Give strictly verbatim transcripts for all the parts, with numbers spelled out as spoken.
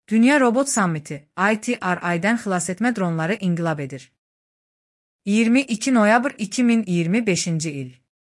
Dünya Robot Sammiti, I T R I'den xilasetmə dronları inqilab edir. iyirmi iki noyabr iki min iyirmi beşinci il.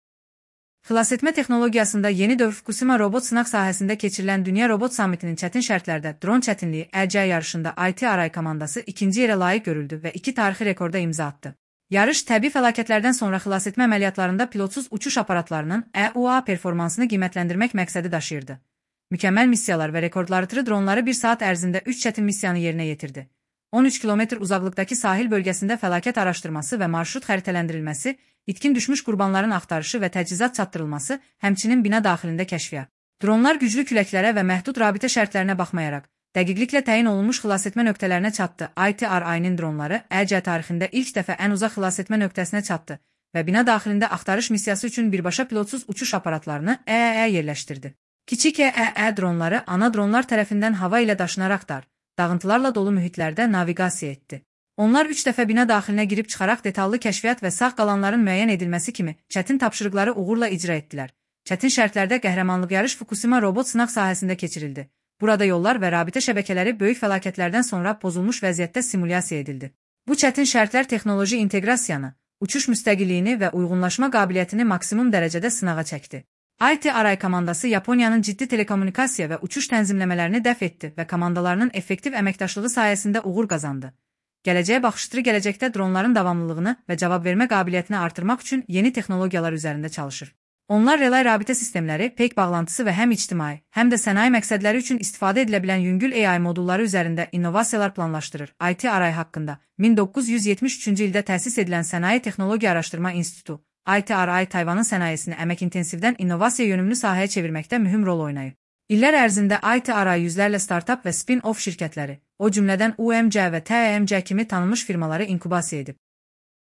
Xilasetmə texnologiyasında yeni dövr Fukusima robot sınaq sahəsində keçirilən Dünya Robot Sammitinin çətin şərtlərdə dron çətinliyi L C yarışında I T R I komandası ikinci yerə layiq görüldü və iki tarixi rekorda imza atdı. Yarış təbii fəlakətlərdən sonra xilasetmə əməliyyatlarında pilotsuz uçuş aparatlarının E U A performansını qiymətləndirmək məqsədi daşıyırdı. Mükəmməl missiyalar və rekordları dronları bir saat ərzində üç çətin missiyanı yerinə yetirdi. on üç kilometr uzaqlıqdakı sahil bölgəsində fəlakət araşdırması və marşrut xəritələndirilməsi, itkin düşmüş qurbanların axtarışı və təchizat çatdırılması, həmçinin bina daxilində kəşfiyyat. Dronlar güclü küləklərə və məhdud rabitə şərtlərinə baxmayaraq, dəqiqliklə təyin olunmuş xilasetmə nöqtələrinə çatdı. I T R I'nin dronları E C tarixində ilk dəfə ən uzaq xilasetmə nöqtəsinə çatdı və bina daxilində axtarış missiyası üçün birbaşa pilotsuz uçuş aparatlarını E E E yerləşdirdi. Kiçik E E E dronları ana dronlar tərəfindən hava ilə daşınaraq dar, dağıntılarla dolu mühitlərdə naviqasiya etdi. Onlar üç dəfə bina daxilinə girib çıxaraq detallı kəşfiyyat və sağ qalanların müəyyən edilməsi kimi çətin tapşırıqları uğurla icra etdilər. Çətin şərtlərdə qəhrəmanlıq yarış Fukusima robot sınaq sahəsində keçirildi. Burada yollar və rabitə şəbəkələri böyük fəlakətlərdən sonra pozulmuş vəziyyətdə simulyasiya edildi. Bu çətin şərtlər texnoloji inteqrasiyanı, uçuş müstəqilliyini və uyğunlaşma qabiliyyətini maksimum dərəcədə sınağa çəkdi. I T R I komandası Yaponiyanın ciddi telekommunikasiya və uçuş tənzimləmələrini dəf etdi və komandalarının effektiv əməkdaşlığı sayəsində uğur qazandı. Gələcəyə baxışları gələcəkdə dronların davamlılığını və cavab vermə qabiliyyətini artırmaq üçün yeni texnologiyalar üzərində çalışır. Onlar relay rabitə sistemləri, peyk bağlantısı və həm ictimai, həm də sənaye məqsədləri üçün istifadə edilə bilən yüngül A I modulları üzərində innovasiyalar planlaşdırır. I T R I haqqında min doqquz yüz yetmiş üçüncü ildə təsis edilən Sənaye Texnologiya Araşdırma İnstitutu, I T R I Tayvanın sənayesini əmək intensivdən innovasiya yönümlü sahəyə çevirməkdə mühüm rol oynayıb. İllər ərzində I T R I yüzlərlə startap və spin-off şirkətləri, o cümlədən U M C və T M C kimi tanınmış firmaları inkubasiya edib.